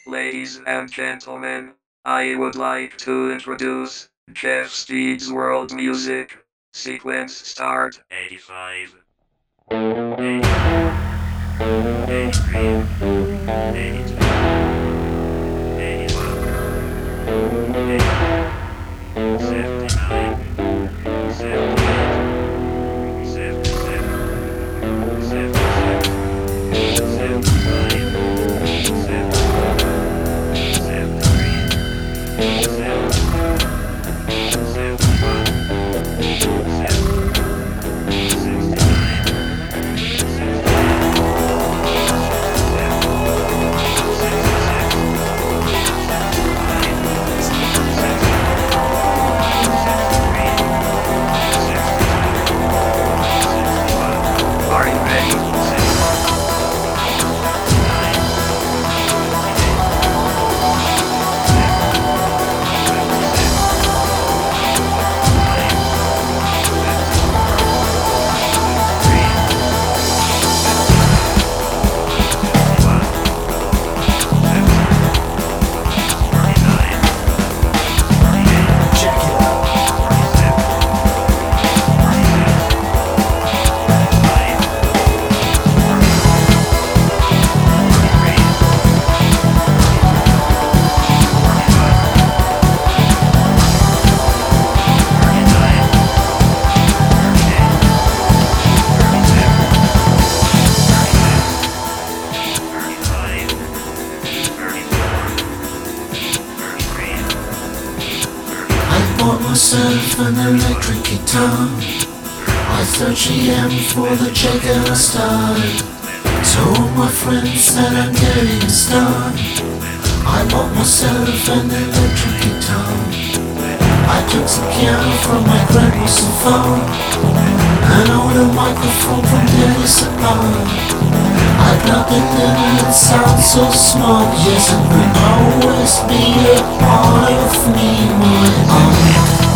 Ladies and gentlemen, I would like to introduce Jeff Steed's World Music. Sequence start. 85, 84, 83, 82, 81, 80, 79, 78, 77, 76, 75, bought myself an electric guitar. I 30 for the check and I started. Told my friends that I'm getting a start. I bought myself an electric guitar. I took some piano from my grandma's phone, and ordered a microphone from Daily Supply. I plugged it in and it sounds so small. Yes, it will always be a part of me, my own.